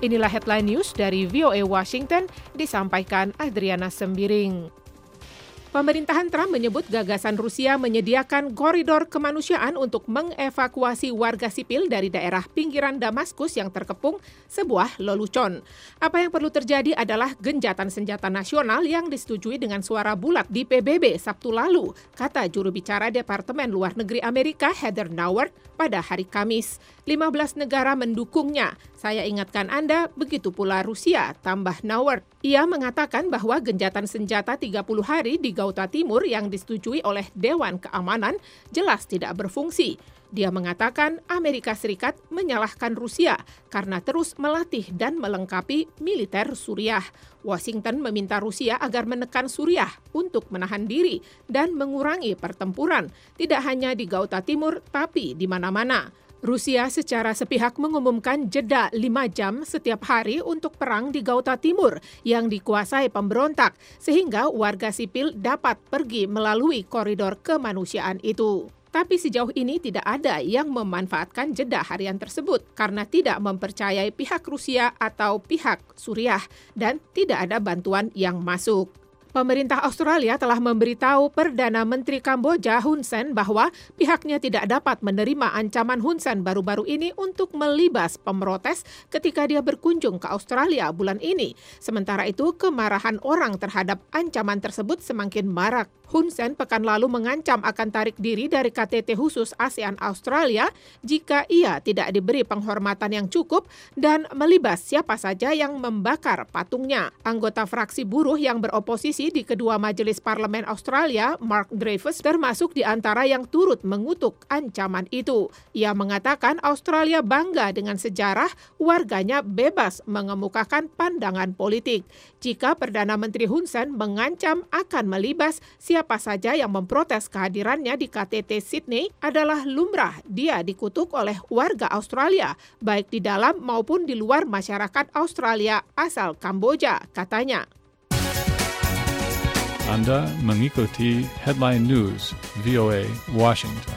Inilah headline news dari VOA Washington, disampaikan Adriana Sembiring. Pemerintahan Trump menyebut gagasan Rusia menyediakan koridor kemanusiaan untuk mengevakuasi warga sipil dari daerah pinggiran Damaskus yang terkepung sebuah lelucon. Apa yang perlu terjadi adalah genjatan senjata nasional yang disetujui dengan suara bulat di PBB Sabtu lalu, kata juru bicara Departemen Luar Negeri Amerika Heather Nauert pada hari Kamis. 15 negara mendukungnya. Saya ingatkan Anda, begitu pula Rusia, tambah Nauert. Ia mengatakan bahwa genjatan senjata 30 hari di Ghouta Timur yang disetujui oleh Dewan Keamanan jelas tidak berfungsi. Dia mengatakan Amerika Serikat menyalahkan Rusia karena terus melatih dan melengkapi militer Suriah. Washington meminta Rusia agar menekan Suriah untuk menahan diri dan mengurangi pertempuran, tidak hanya di Ghouta Timur tapi di mana-mana. Rusia secara sepihak mengumumkan jeda 5 jam setiap hari untuk perang di Ghouta Timur yang dikuasai pemberontak, sehingga warga sipil dapat pergi melalui koridor kemanusiaan itu. Tapi sejauh ini tidak ada yang memanfaatkan jeda harian tersebut karena tidak mempercayai pihak Rusia atau pihak Suriah dan tidak ada bantuan yang masuk. Pemerintah Australia telah memberitahu Perdana Menteri Kamboja Hun Sen bahwa pihaknya tidak dapat menerima ancaman Hun Sen baru-baru ini untuk melibas pemrotes ketika dia berkunjung ke Australia bulan ini. Sementara itu, kemarahan orang terhadap ancaman tersebut semakin marak. Hun Sen pekan lalu mengancam akan tarik diri dari KTT khusus ASEAN Australia jika ia tidak diberi penghormatan yang cukup dan melibas siapa saja yang membakar patungnya. Anggota fraksi buruh yang beroposisi di kedua majelis parlemen Australia, Mark Dreyfus, termasuk di antara yang turut mengutuk ancaman itu. Ia mengatakan Australia bangga dengan sejarah warganya bebas mengemukakan pandangan politik. Jika Perdana Menteri Hun Sen mengancam akan melibas siapa saja yang memprotes kehadirannya di KTT Sydney adalah lumrah dia dikutuk oleh warga Australia, baik di dalam maupun di luar masyarakat Australia asal Kamboja, katanya. Anda mengikuti Headline News VOA Washington.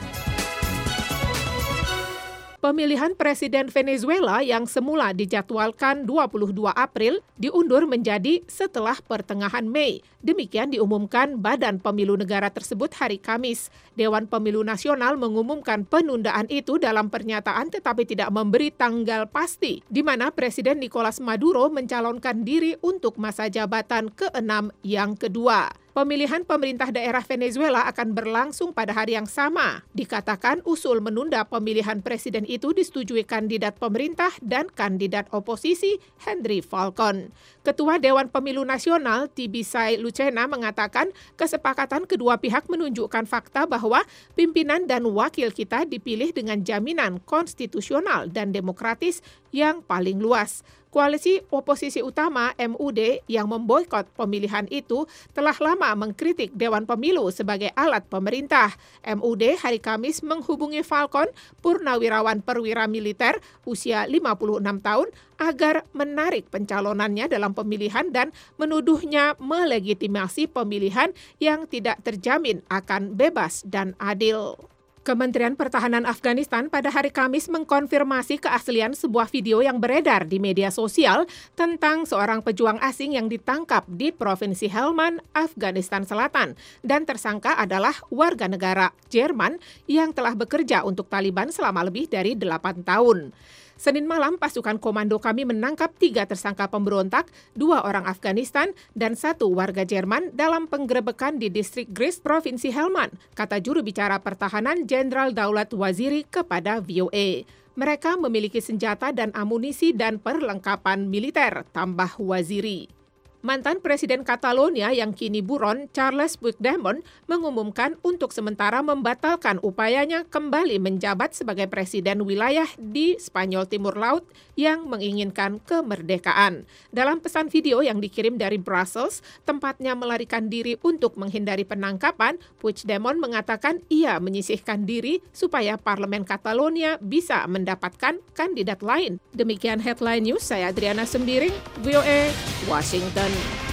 Pemilihan Presiden Venezuela yang semula dijadwalkan 22 April diundur menjadi setelah pertengahan Mei. Demikian diumumkan Badan Pemilu Negara tersebut hari Kamis. Dewan Pemilu Nasional mengumumkan penundaan itu dalam pernyataan tetapi tidak memberi tanggal pasti, di mana Presiden Nicolas Maduro mencalonkan diri untuk masa jabatan ke-6 yang kedua. Pemilihan pemerintah daerah Venezuela akan berlangsung pada hari yang sama. Dikatakan usul menunda pemilihan presiden itu disetujui kandidat pemerintah dan kandidat oposisi Henry Falcon. Ketua Dewan Pemilu Nasional Tibisay Lucena mengatakan kesepakatan kedua pihak menunjukkan fakta bahwa pimpinan dan wakil kita dipilih dengan jaminan konstitusional dan demokratis yang paling luas. Koalisi oposisi utama MUD yang memboikot pemilihan itu telah lama mengkritik Dewan Pemilu sebagai alat pemerintah. MUD hari Kamis menghubungi Falcon, purnawirawan perwira militer usia 56 tahun, agar menarik pencalonannya dalam pemilihan dan menuduhnya melegitimasi pemilihan yang tidak terjamin akan bebas dan adil. Kementerian Pertahanan Afghanistan pada hari Kamis mengkonfirmasi keaslian sebuah video yang beredar di media sosial tentang seorang pejuang asing yang ditangkap di Provinsi Helmand, Afghanistan Selatan, dan tersangka adalah warga negara Jerman yang telah bekerja untuk Taliban selama lebih dari 8 tahun. Senin malam, pasukan komando kami menangkap 3 tersangka pemberontak, 2 orang Afghanistan, dan 1 warga Jerman dalam penggerebekan di distrik Gris, Provinsi Helmand, kata juru bicara pertahanan Jenderal Daulat Waziri kepada VOA. Mereka memiliki senjata dan amunisi dan perlengkapan militer, tambah Waziri. Mantan Presiden Catalonia yang kini buron, Charles Puigdemont, mengumumkan untuk sementara membatalkan upayanya kembali menjabat sebagai presiden wilayah di Spanyol Timur Laut yang menginginkan kemerdekaan. Dalam pesan video yang dikirim dari Brussels, tempatnya melarikan diri untuk menghindari penangkapan, Puigdemont mengatakan ia menyisihkan diri supaya Parlemen Catalonia bisa mendapatkan kandidat lain. Demikian Headline News, saya Adriana Sembiring, VOA, Washington.